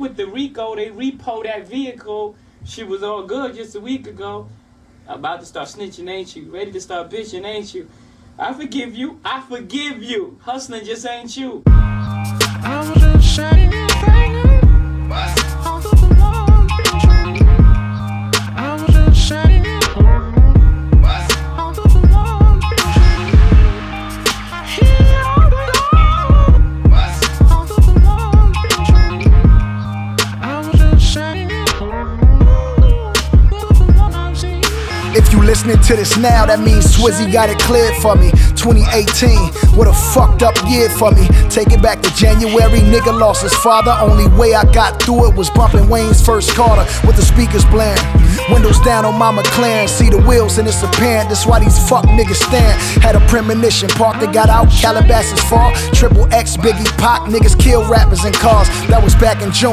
with the RICO. They repo that vehicle. Shit was all good just a week ago. About to start snitching, ain't you? Ready to start bitching, ain't you? I forgive you. I forgive you. Hustling just ain't you. I was just saying although the Lord been true. I was just saying although the Lord been true. He all alone. Although the Lord been true. I was just saying If you listening to this now, that means Swizzy got it cleared for me. 2018, what a fucked up year for me. Take it back to January, nigga lost his father. Only way I got through it was bumping Wayne's first Carter with the speakers blaring. Windows down on my McLaren, see the wheels and it's apparent. That's why these fuck niggas stand. Had a premonition, Parker got out, Calabasas fall. Triple X, Biggie, Pac, niggas kill rappers in cars. That was back in June.